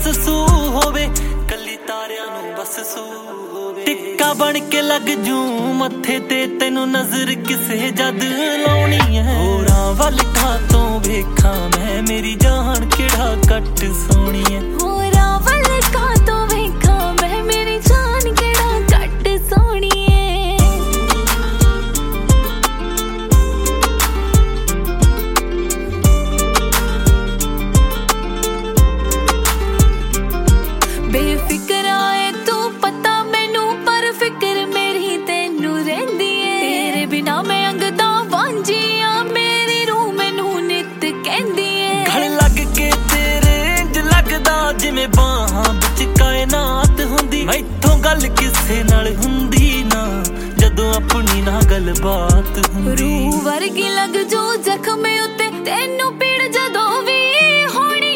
बस सू होवे कली तारियां नू बस सू होवे टिक्का बन के लग जू मत्थे ते तेनू नजर किसे जद लाउणी है होरां वल कातों वेखां मैं मेरी जान किड़ा कट सोहणी है होरां वल कातों वेखां मैं मेरी जान किड़ा कट सोहणी है बेफिक्र आए तू पता मैनू पर फिक्र मेरी तेनू रहिंदी है तेरे बिना मैं अंगदा वांझिया मेरी रूह मैनू नित कहंदी है गल लग के तेरे इंज लगदा जिवें बाहां विच कायनात हुंदी मैथों गल किसे नाल हुंदी ना जदों अपनी ना गल बात हुंदी रूह वर्गी लग जो जख्म उत्ते तेनू पीड़ जदों वी होनी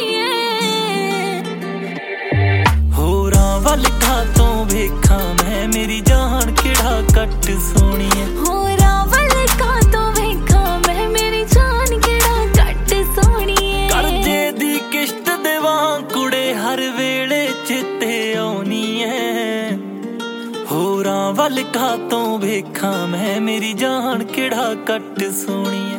वल कातों वेखां मैं मेरी जान किड़ा कट सोहणी है होरां वल कातों वेखां मैं मेरी जान किड़ा कट सोहणी है करजे दी किश्त देवां कुड़े हर वेले चेते आउणी है होरां वल कातों वेखां मैं मेरी जान किड़ा कट सोहणी